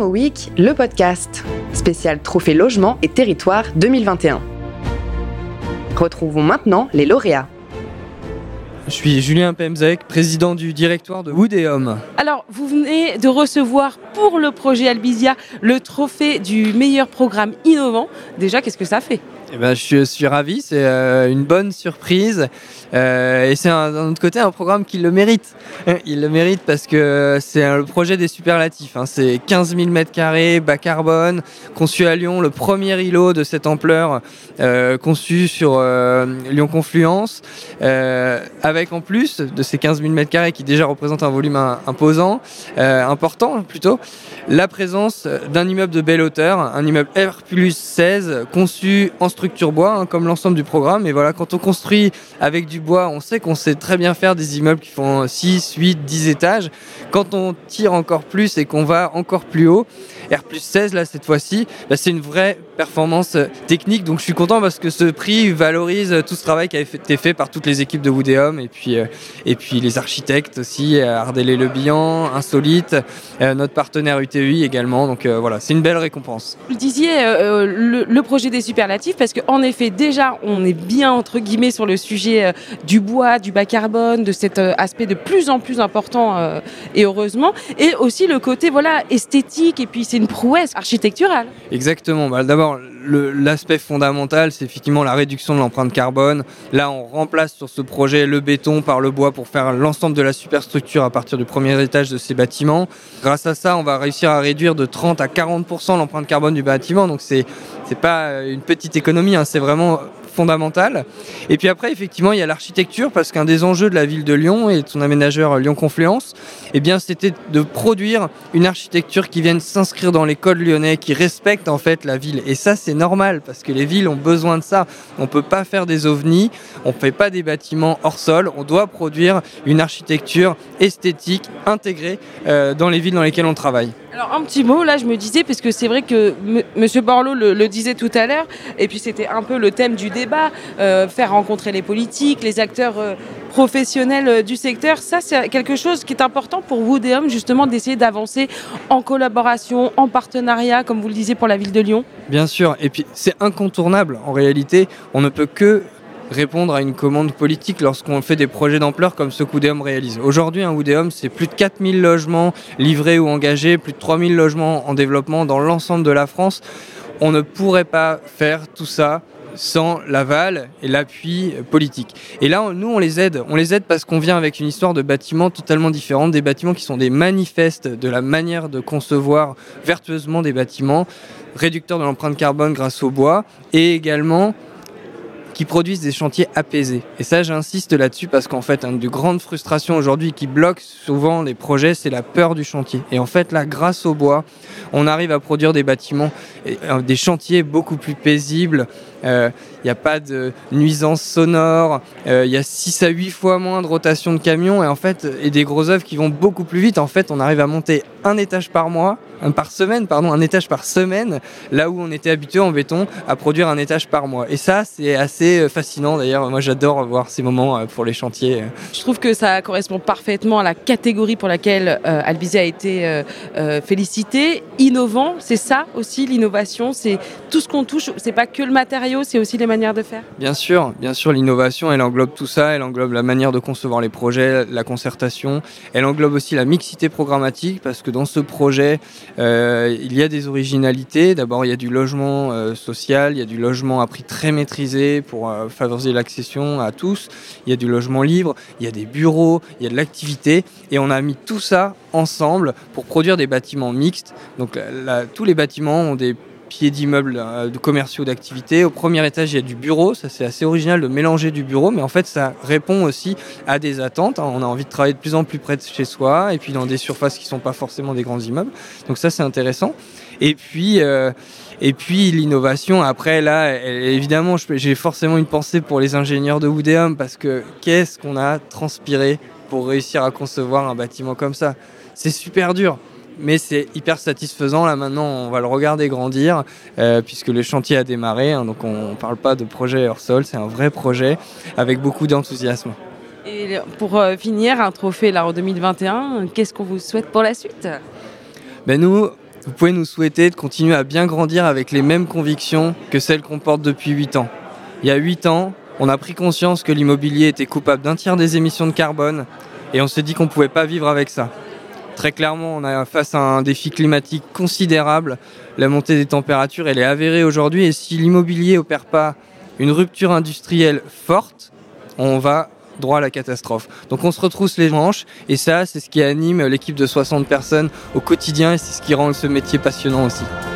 Imo Week, le podcast, spécial Trophée Logement et Territoire 2021. Retrouvons maintenant les lauréats. Je suis Julien Pemzec, président du directoire de Wood & Home. Alors, vous venez de recevoir pour le projet Albizia le trophée du meilleur programme innovant. Déjà, qu'est-ce que ça fait ? Je suis ravi, c'est une bonne surprise et c'est d'un autre côté un programme qui le mérite. Il le mérite parce que c'est le projet des superlatifs. C'est 15 000 m2 bas carbone, conçu à Lyon, le premier îlot de cette ampleur conçu sur Lyon Confluence, avec en plus de ces 15 000 m2 qui déjà représentent un volume important plutôt, la présence d'un immeuble de belle hauteur, un immeuble R+16 conçu en structure bois, comme l'ensemble du programme. Et voilà, quand on construit avec du bois, on sait qu'on sait très bien faire des immeubles qui font 6, 8, 10 étages. Quand on tire encore plus et qu'on va encore plus haut, R+16 là cette fois-ci, c'est une vraie performance technique. Donc je suis content parce que ce prix valorise tout ce travail qui a été fait par toutes les équipes de Wood & Home et puis les architectes aussi, Ardélé-Le-Bihan, Insolite, notre partenaire UTEI également. Donc voilà, c'est une belle récompense. Vous disiez le projet des superlatifs parce qu'en effet déjà on est bien entre guillemets sur le sujet du bois, du bas carbone, de cet aspect de plus en plus important et heureusement, et aussi le côté esthétique, et puis c'est une prouesse architecturale. Exactement, d'abord l'aspect fondamental c'est effectivement la réduction de l'empreinte carbone. Là on remplace sur ce projet le béton par le bois pour faire l'ensemble de la superstructure à partir du premier étage de ces bâtiments. Grâce à ça on va réussir à réduire de 30 à 40% l'empreinte carbone du bâtiment, donc c'est pas une petite économie, c'est vraiment fondamental. Et puis après, effectivement, il y a l'architecture, parce qu'un des enjeux de la ville de Lyon et de son aménageur Lyon Confluence, c'était de produire une architecture qui vienne s'inscrire dans les codes lyonnais, qui respecte en fait la ville. Et ça, c'est normal, parce que les villes ont besoin de ça. On peut pas faire des ovnis, on fait pas des bâtiments hors sol, on doit produire une architecture esthétique intégrée dans les villes dans lesquelles on travaille. Alors un petit mot, là je me disais, parce que c'est vrai que Monsieur Borloo le disait tout à l'heure, et puis c'était un peu le thème du débat, faire rencontrer les politiques, les acteurs professionnels du secteur. Ça c'est quelque chose qui est important pour Wood & Home, justement d'essayer d'avancer en collaboration, en partenariat, comme vous le disiez pour la ville de Lyon. Bien sûr, et puis c'est incontournable en réalité, on ne peut que répondre à une commande politique lorsqu'on fait des projets d'ampleur comme ce que Wood & Home réalise. Aujourd'hui, un Wood & Home, c'est plus de 4 000 logements livrés ou engagés, plus de 3 000 logements en développement dans l'ensemble de la France. On ne pourrait pas faire tout ça sans l'aval et l'appui politique. Et là, nous, on les aide. On les aide parce qu'on vient avec une histoire de bâtiments totalement différente, des bâtiments qui sont des manifestes de la manière de concevoir vertueusement des bâtiments, réducteurs de l'empreinte carbone grâce au bois, et également qui produisent des chantiers apaisés. Et ça, j'insiste là-dessus parce qu'en fait, une des grandes frustrations aujourd'hui qui bloque souvent les projets, c'est la peur du chantier. Et en fait, là, grâce au bois, on arrive à produire des bâtiments, des chantiers beaucoup plus paisibles. Il n'y a pas de nuisances sonores, il y a 6 à 8 fois moins de rotation de camions et des gros œuvres qui vont beaucoup plus vite. En fait, on arrive à monter un étage par étage par semaine, là où on était habitué en béton à produire un étage par mois. Et ça, c'est assez fascinant d'ailleurs. Moi, j'adore voir ces moments pour les chantiers. Je trouve que ça correspond parfaitement à la catégorie pour laquelle Albizia a été félicité. Innovant, c'est ça aussi l'innovation, c'est tout ce qu'on touche, c'est pas que le matériau, c'est aussi les manières de faire. Bien sûr, l'innovation, elle englobe tout ça, elle englobe la manière de concevoir les projets, la concertation, elle englobe aussi la mixité programmatique, parce que dans ce projet, il y a des originalités. D'abord, il y a du logement social, il y a du logement à prix très maîtrisé pour favoriser l'accession à tous, il y a du logement libre, il y a des bureaux, il y a de l'activité, et on a mis tout ça ensemble pour produire des bâtiments mixtes. Donc tous les bâtiments ont des pieds d'immeubles de commerciaux d'activités. Au premier étage, il y a du bureau. Ça, c'est assez original de mélanger du bureau, mais en fait, ça répond aussi à des attentes. On a envie de travailler de plus en plus près de chez soi, et puis dans des surfaces qui ne sont pas forcément des grands immeubles. Donc ça, c'est intéressant. Et puis l'innovation, après, là, évidemment, j'ai forcément une pensée pour les ingénieurs de Wood & Home, parce que qu'est-ce qu'on a transpiré pour réussir à concevoir un bâtiment comme ça. C'est super dur. Mais c'est hyper satisfaisant. Là maintenant, on va le regarder grandir puisque le chantier a démarré. Donc on ne parle pas de projet hors sol, c'est un vrai projet avec beaucoup d'enthousiasme. Et pour finir, un trophée là en 2021, qu'est-ce qu'on vous souhaite pour la suite ? Nous, Vous pouvez nous souhaiter de continuer à bien grandir avec les mêmes convictions que celles qu'on porte depuis 8 ans. Il y a 8 ans, on a pris conscience que l'immobilier était coupable d'un tiers des émissions de carbone et on s'est dit qu'on ne pouvait pas vivre avec ça. Très clairement, on est face à un défi climatique considérable. La montée des températures, elle est avérée aujourd'hui et si l'immobilier n'opère pas une rupture industrielle forte, on va droit à la catastrophe. Donc on se retrousse les manches et ça, c'est ce qui anime l'équipe de 60 personnes au quotidien et c'est ce qui rend ce métier passionnant aussi.